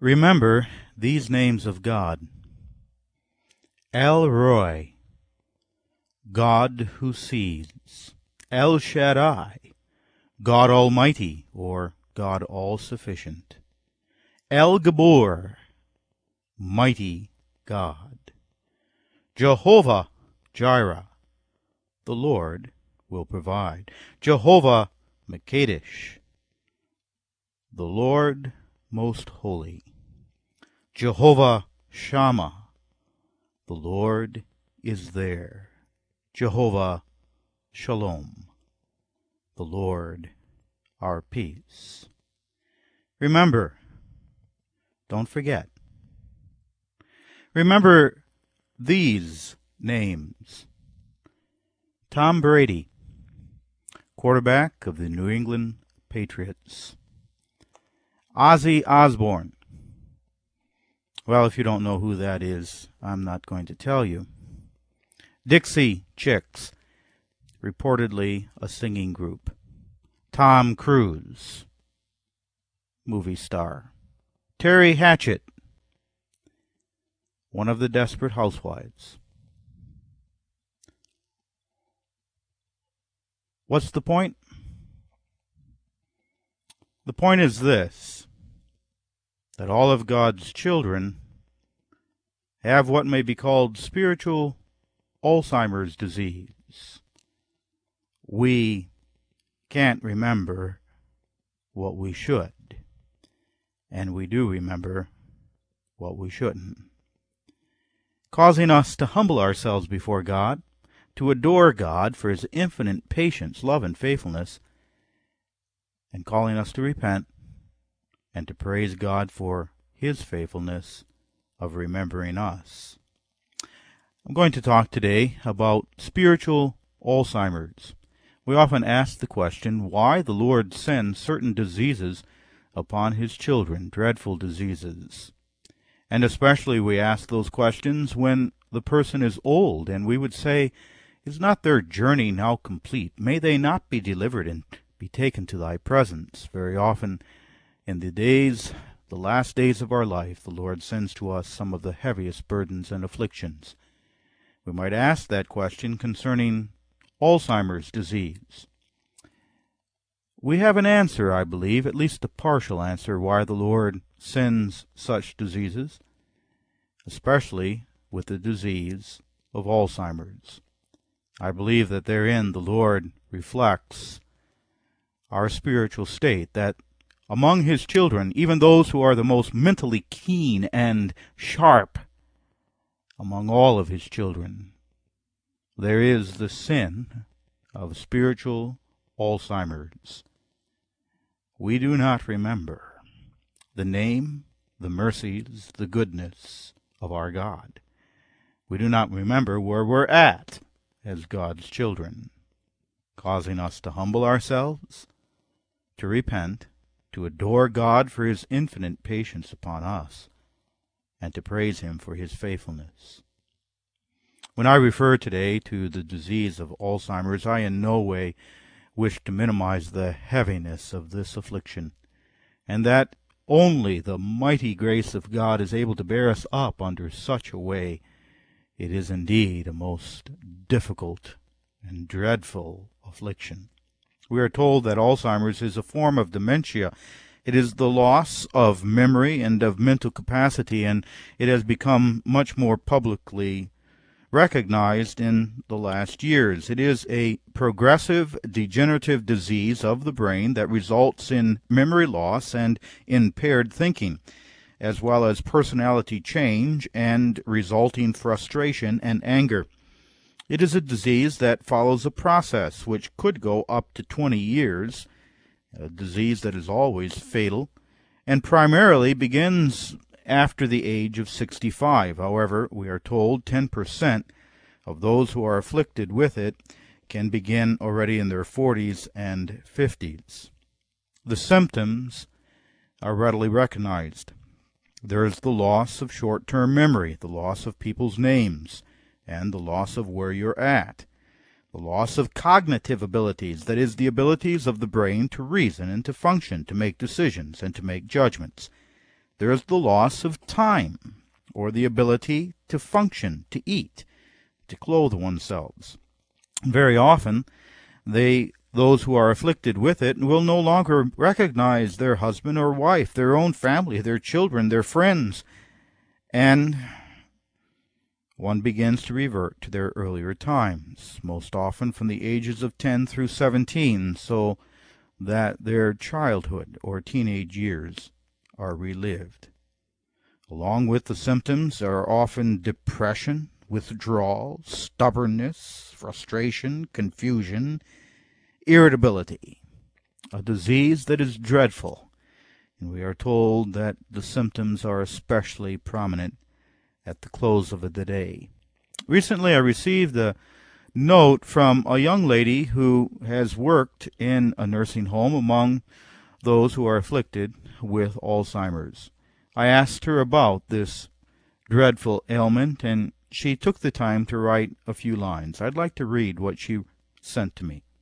Remember these names of God: El Roi, God who sees; El Shaddai, God Almighty, or God All-Sufficient; El Gabor, Mighty God; Jehovah Jireh, the Lord will provide; Jehovah Mekadesh, the Lord most holy; Jehovah Shammah, the Lord is there; Jehovah Shalom, the Lord our peace. Remember, don't forget. Remember these names: Tom Brady, quarterback of the New England Patriots; Ozzy Osbourne. Well, if you don't know who that is, I'm not going to tell you. Dixie Chicks, reportedly a singing group. Tom Cruise, movie star. Terry Hatchett, one of the Desperate Housewives. What's the point? The point is this: that all of God's children have what may be called spiritual Alzheimer's disease. We can't remember what we should, and we do remember what we shouldn't, causing us to humble ourselves before God, to adore God for His infinite patience, love, and faithfulness, and calling us to repent and to praise God for His faithfulness of remembering us. I'm going to talk today about spiritual Alzheimer's. We often ask the question why the Lord sends certain diseases upon His children, dreadful diseases. And especially we ask those questions when the person is old, and we would say, is not their journey now complete? May they not be delivered and be taken to Thy presence? Very often in the last days of our life, the Lord sends to us some of the heaviest burdens and afflictions. We might ask that question concerning Alzheimer's disease. We have an answer, I believe, at least a partial answer, why the Lord sends such diseases, especially with the disease of Alzheimer's. I believe that therein the Lord reflects our spiritual state, that among His children, even those who are the most mentally keen and sharp, among all of His children, there is the sin of spiritual Alzheimer's. We do not remember the name, the mercies, the goodness of our God. We do not remember where we're at as God's children, causing us to humble ourselves, to repent, to adore God for His infinite patience upon us, and to praise Him for His faithfulness. When I refer today to the disease of Alzheimer's, I in no way wish to minimize the heaviness of this affliction, and that only the mighty grace of God is able to bear us up under such a way. It is indeed a most difficult and dreadful affliction. We are told that Alzheimer's is a form of dementia. It is the loss of memory and of mental capacity, and it has become much more publicly recognized in the last years. It is a progressive degenerative disease of the brain that results in memory loss and impaired thinking, as well as personality change and resulting frustration and anger. It is a disease that follows a process which could go up to 20 years, a disease that is always fatal, and primarily begins after the age of 65. However, we are told 10% of those who are afflicted with it can begin already in their 40s and 50s. The symptoms are readily recognized. There is the loss of short-term memory, the loss of people's names, and the loss of where you're at. The loss of cognitive abilities, that is, the abilities of the brain to reason and to function, to make decisions and to make judgments. There is the loss of time, or the ability to function, to eat, to clothe oneself. Very often, those who are afflicted with it will no longer recognize their husband or wife, their own family, their children, their friends, and one begins to revert to their earlier times, most often from the ages of 10 through 17, so that their childhood or teenage years are relived. Along with the symptoms are often depression, withdrawal, stubbornness, frustration, confusion, irritability, a disease that is dreadful, and we are told that the symptoms are especially prominent at the close of the day. Recently I received a note from a young lady who has worked in a nursing home among those who are afflicted with Alzheimer's. I asked her about this dreadful ailment, and she took the time to write a few lines. I'd like to read what she sent to me.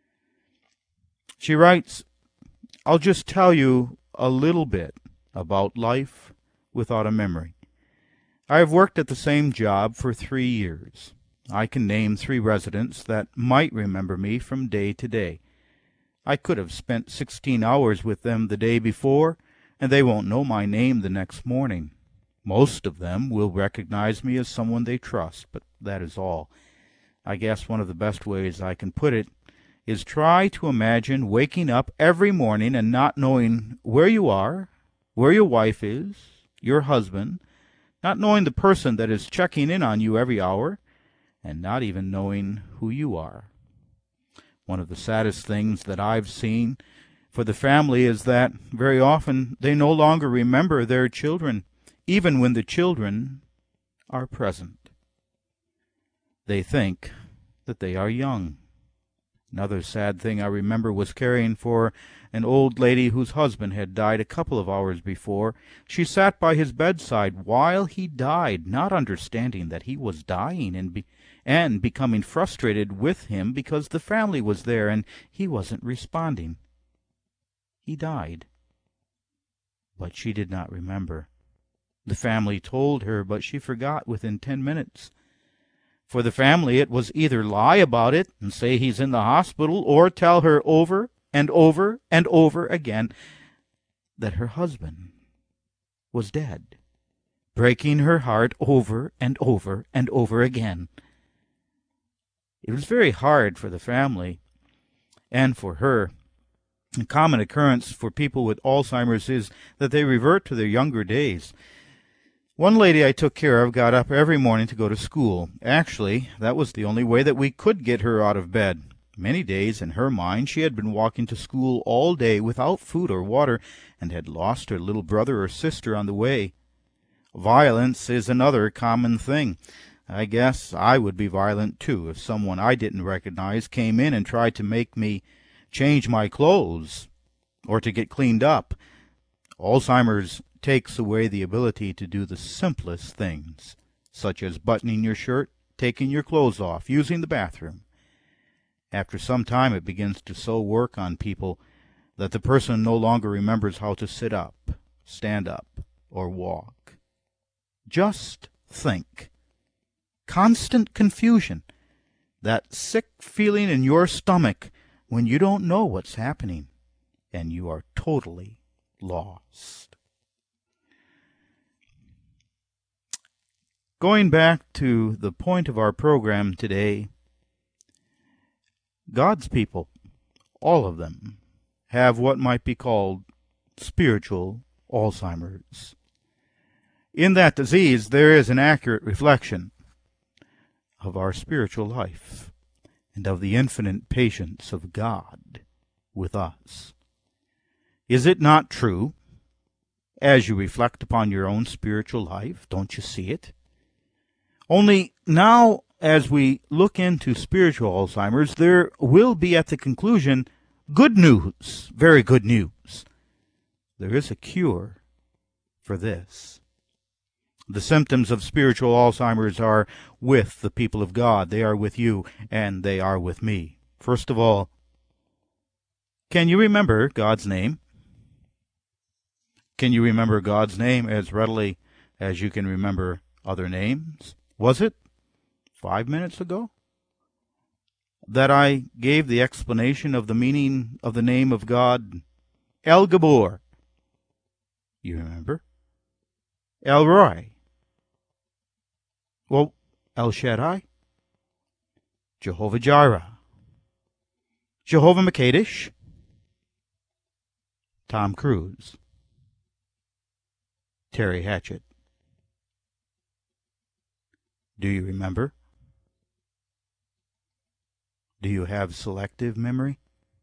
She writes, "I'll just tell you a little bit about life without a memory. I have worked at the same job for 3 years. I can name 3 residents that might remember me from day to day. I could have spent 16 hours with them the day before, and they won't know my name the next morning. Most of them will recognize me as someone they trust, but that is all. I guess one of the best ways I can put it is try to imagine waking up every morning and not knowing where you are, where your wife is, your husband, not knowing the person that is checking in on you every hour, and not even knowing who you are. One of the saddest things that I've seen for the family is that very often they no longer remember their children, even when the children are present. They think that they are young. Another sad thing I remember was caring for an old lady whose husband had died a couple of hours before. She sat by his bedside while he died, not understanding that he was dying, and becoming frustrated with him because the family was there and he wasn't responding. He died, but she did not remember. The family told her, but she forgot within 10 minutes. For the family, it was either lie about it and say he's in the hospital, or tell her over and over and over again that her husband was dead, breaking her heart over and over and over again. It was very hard for the family and for her. A common occurrence for people with Alzheimer's is that they revert to their younger days. One lady I took care of got up every morning to go to school. Actually, that was the only way that we could get her out of bed. Many days, in her mind, she had been walking to school all day without food or water, and had lost her little brother or sister on the way. Violence is another common thing. I guess I would be violent, too, if someone I didn't recognize came in and tried to make me change my clothes or to get cleaned up. Alzheimer's takes away the ability to do the simplest things, such as buttoning your shirt, taking your clothes off, using the bathroom. After some time it begins to so work on people that the person no longer remembers how to sit up, stand up, or walk. Just think. Constant confusion, that sick feeling in your stomach when you don't know what's happening, and you are totally lost. Going back to the point of our program today, God's people, all of them, have what might be called spiritual Alzheimer's. In that disease, there is an accurate reflection of our spiritual life and of the infinite patience of God with us. Is it not true? As you reflect upon your own spiritual life, don't you see it? Only now, as we look into spiritual Alzheimer's, there will be at the conclusion good news, very good news. There is a cure for this. The symptoms of spiritual Alzheimer's are with the people of God. They are with you, and they are with me. First of all, can you remember God's name? Can you remember God's name as readily as you can remember other names? Was it 5 minutes ago that I gave the explanation of the meaning of the name of God? El Gabor. You remember? El Roy. Well, El Shaddai. Jehovah Jireh. Jehovah Makadesh. Tom Cruise. Terry Hatchett. Do you remember? Do you have selective memory?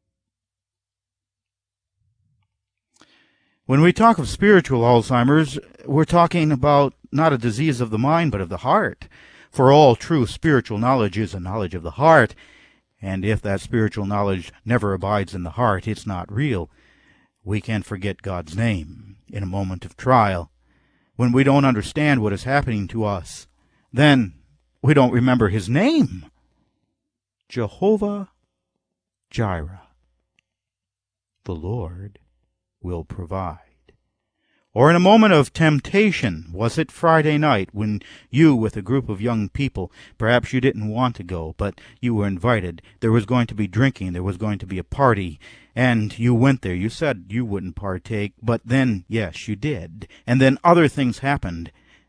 When we talk of spiritual Alzheimer's, we're talking about not a disease of the mind, but of the heart. For all true spiritual knowledge is a knowledge of the heart, and if that spiritual knowledge never abides in the heart, it's not real. We can forget God's name in a moment of trial. When we don't understand what is happening to us, then we don't remember His name. Jehovah Jireh. The Lord will provide. Or in a moment of temptation, was it Friday night when you with a group of young people, perhaps you didn't want to go, but you were invited, there was going to be drinking, there was going to be a party, and you went there. You said you wouldn't partake, but then, yes, you did. And then other things happened.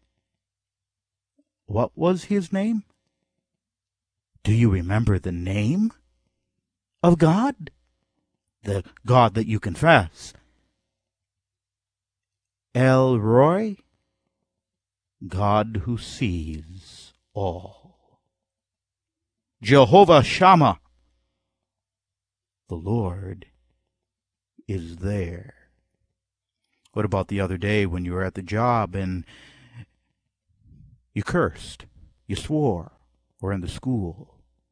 What was his name? Do you remember the name of God? The God that you confess. El Roy, God who sees all. Jehovah Shammah, the Lord is there. What about the other day when you were at the job and you cursed, you swore, or in the school?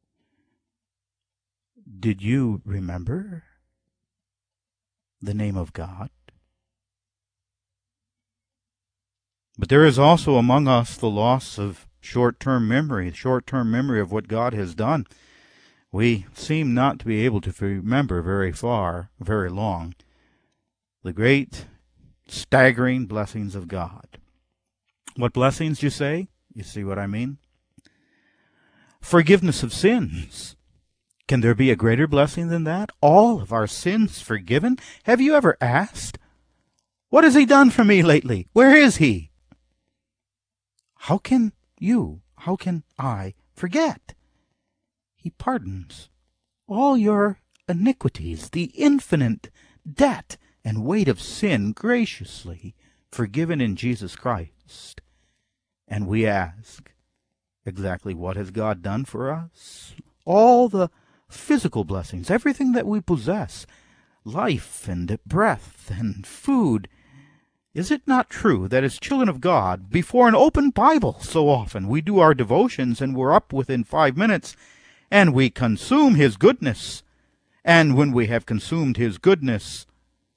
Did you remember the name of God? But there is also among us the loss of short-term memory of what God has done. We seem not to be able to remember very far, very long, the great, staggering blessings of God. What blessings, you say? You see what I mean? Forgiveness of sins. Can there be a greater blessing than that? All of our sins forgiven? Have you ever asked, what has He done for me lately? Where is He? How can I forget? He pardons all your iniquities, the infinite debt and weight of sin graciously forgiven in Jesus Christ. And we ask, exactly what has God done for us? All the physical blessings, everything that we possess, life and breath and food. Is it not true that as children of God, before an open Bible, so often we do our devotions and we're up within 5 minutes, and we consume His goodness, and when we have consumed His goodness,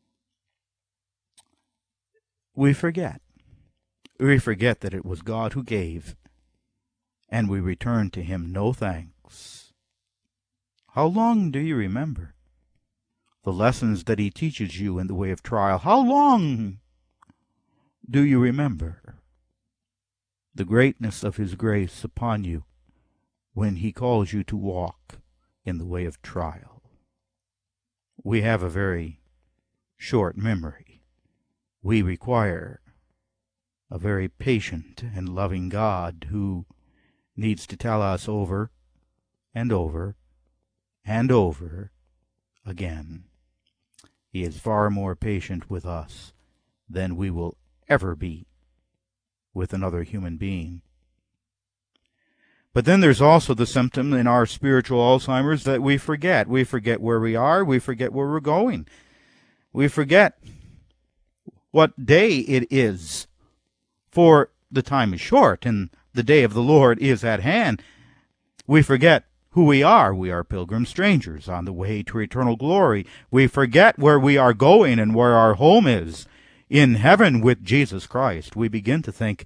we forget. We forget that it was God who gave, and we return to Him no thanks. How long do you remember the lessons that He teaches you in the way of trial? How long do you remember the greatness of His grace upon you when He calls you to walk in the way of trial? We have a very short memory. We require a very patient and loving God who needs to tell us over and over and over again. He is far more patient with us than we will ever be with another human being. But then there's also the symptom in our spiritual Alzheimer's that we forget. We forget where we are. We forget where we're going. We forget what day it is. For the time is short, and the day of the Lord is at hand. We forget who we are. We are pilgrim strangers on the way to eternal glory. We forget where we are going and where our home is. In heaven with Jesus Christ, we begin to think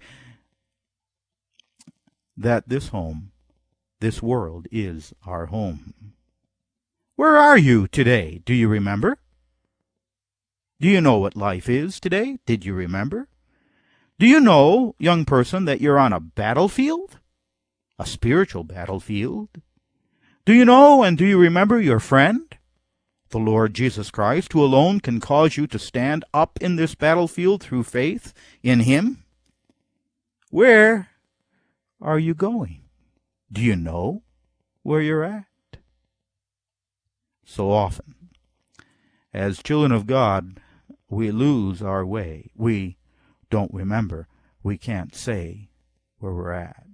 that this home, this world, is our home. Where are you today? Do you remember? Do you know what life is today? Did you remember? Do you know, young person, that you're on a battlefield? A spiritual battlefield? Do you know and do you remember your friend? The Lord Jesus Christ, who alone can cause you to stand up in this battlefield through faith in Him? Where are you going? Do you know where you're at? So often, as children of God, we lose our way. We don't remember. We can't say where we're at.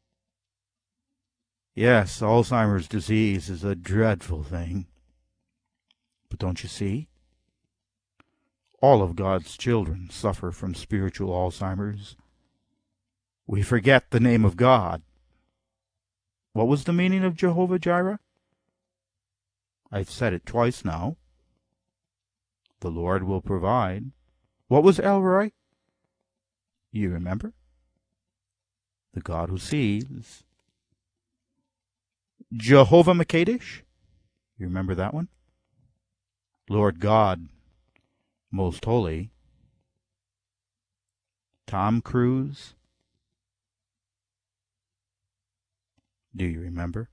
Yes, Alzheimer's disease is a dreadful thing. But don't you see? All of God's children suffer from spiritual Alzheimer's. We forget the name of God. What was the meaning of Jehovah Jireh? I've said it twice now. The Lord will provide. What was El Roi? You remember? The God who sees. Jehovah Makadesh? You remember that one? Lord God, most holy. Tom Cruise? Do you remember?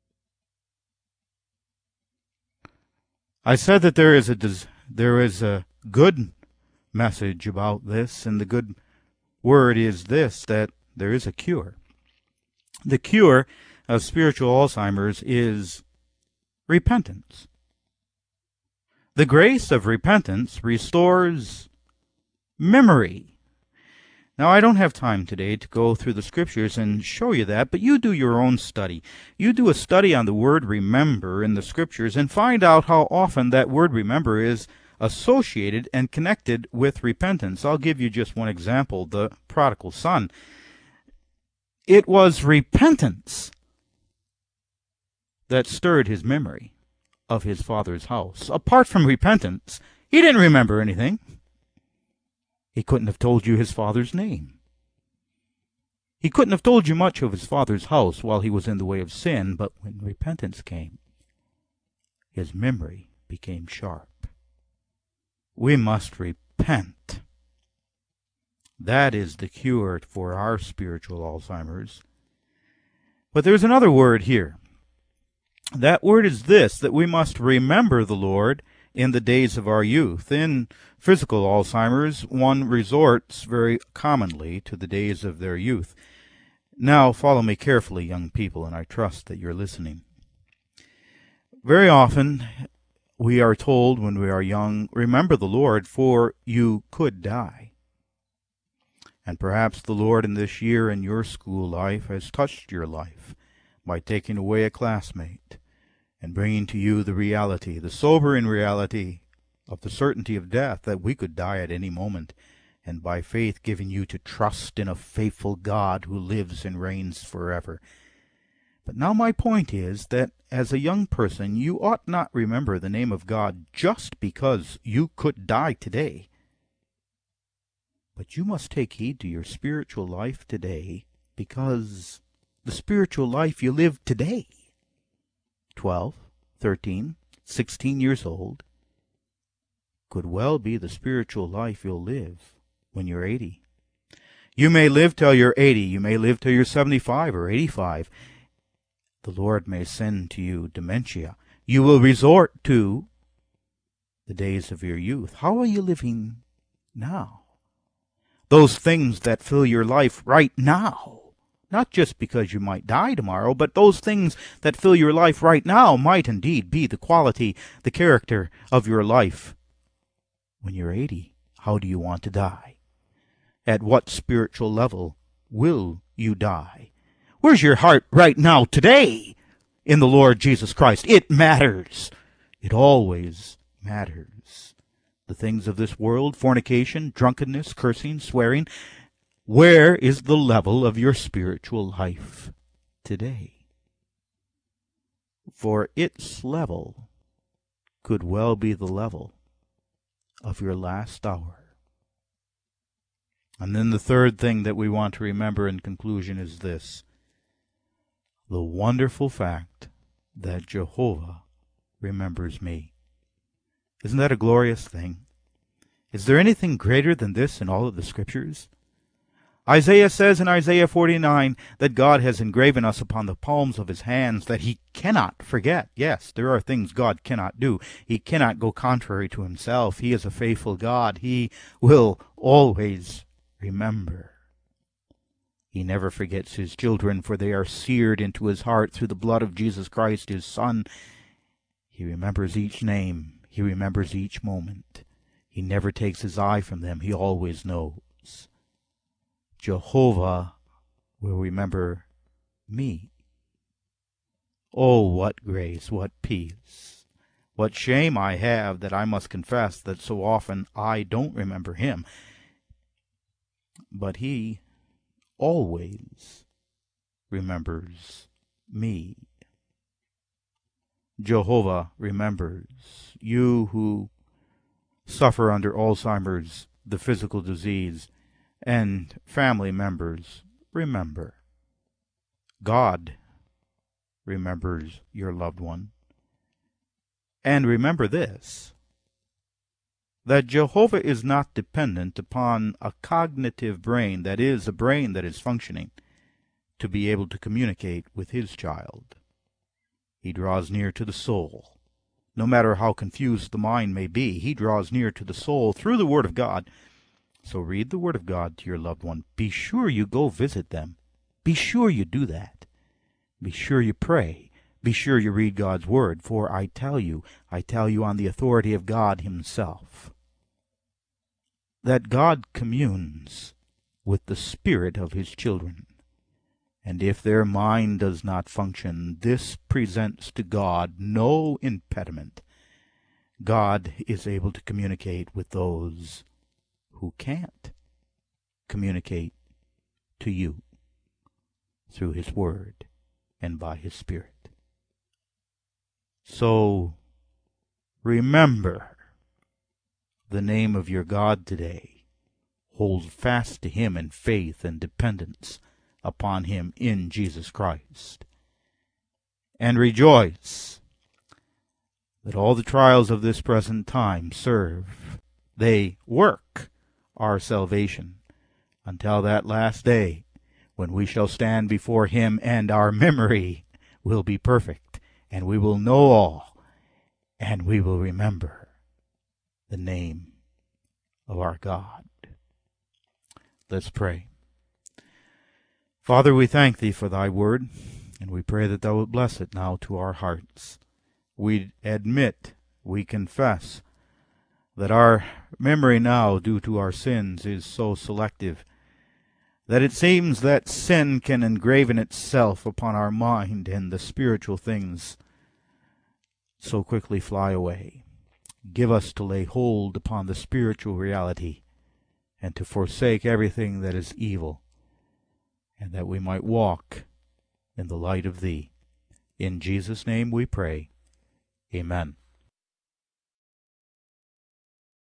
I said that there is a good message about this, and the good word is this, that there is a cure. The cure of spiritual Alzheimer's is repentance. The grace of repentance restores memory. Now, I don't have time today to go through the scriptures and show you that, but you do your own study. You do a study on the word remember in the scriptures and find out how often that word remember is associated and connected with repentance. I'll give you just one example, the prodigal son. It was repentance that stirred his memory of his father's house. Apart from repentance, he didn't remember anything. He couldn't have told you his father's name. He couldn't have told you much of his father's house while he was in the way of sin, but when repentance came, his memory became sharp. We must repent. That is the cure for our spiritual Alzheimer's. But there's another word here. That word is this, that we must remember the Lord in the days of our youth. In physical Alzheimer's, one resorts very commonly to the days of their youth. Now, follow me carefully, young people, and I trust that you're listening. Very often, we are told when we are young, remember the Lord, for you could die. And perhaps the Lord in this year in your school life has touched your life by taking away a classmate and bringing to you the reality, the sobering reality of the certainty of death, that we could die at any moment, and by faith giving you to trust in a faithful God who lives and reigns forever. But now my point is that as a young person, you ought not remember the name of God just because you could die today. But you must take heed to your spiritual life today, because the spiritual life you live today, 12, 13, 16 years old, could well be the spiritual life you'll live when you're 80. You may live till you're 80. You may live till you're 75 or 85. The Lord may send to you dementia. You will resort to the days of your youth. How are you living now? Those things that fill your life right now. Not just because you might die tomorrow, but those things that fill your life right now might indeed be the quality, the character of your life. When you're 80, how do you want to die? At what spiritual level will you die? Where's your heart right now today in the Lord Jesus Christ? It matters. It always matters. The things of this world, fornication, drunkenness, cursing, swearing, where is the level of your spiritual life today? For its level could well be the level of your last hour. And then the third thing that we want to remember in conclusion is this: the wonderful fact that Jehovah remembers me. Isn't that a glorious thing? Is there anything greater than this in all of the Scriptures? Isaiah says in Isaiah 49 that God has engraven us upon the palms of his hands, that he cannot forget. Yes, there are things God cannot do. He cannot go contrary to himself. He is a faithful God. He will always remember. He never forgets his children, for they are seared into his heart through the blood of Jesus Christ, his Son. He remembers each name. He remembers each moment. He never takes his eye from them. He always knows. Jehovah will remember me. Oh, what grace, what peace, what shame I have that I must confess that so often I don't remember him. But he always remembers me. Jehovah remembers you who suffer under Alzheimer's, the physical disease, and family members. Remember. God remembers your loved one. And remember this, that Jehovah is not dependent upon a cognitive brain, that is, a brain that is functioning, to be able to communicate with his child. He draws near to the soul. No matter how confused the mind may be, he draws near to the soul through the Word of God. So read the Word of God to your loved one. Be sure you go visit them. Be sure you do that. Be sure you pray. Be sure you read God's Word, for I tell you on the authority of God himself, that God communes with the spirit of his children. And if their mind does not function, this presents to God no impediment. God is able to communicate with those who can't communicate to you through his word and by his Spirit. So remember the name of your God today. Hold fast to him in faith and dependence upon him in Jesus Christ. And rejoice that all the trials of this present time serve, they work our salvation until that last day when we shall stand before him and our memory will be perfect, and we will know all, and we will remember the name of our God. Let's pray. Father, we thank thee for thy word, and we pray that thou wilt bless it now to our hearts. We admit, we confess, that our memory now, due to our sins, is so selective that it seems that sin can engraven itself upon our mind, and the spiritual things so quickly fly away. Give us to lay hold upon the spiritual reality, and to forsake everything that is evil, and that we might walk in the light of thee. In Jesus' name we pray. Amen.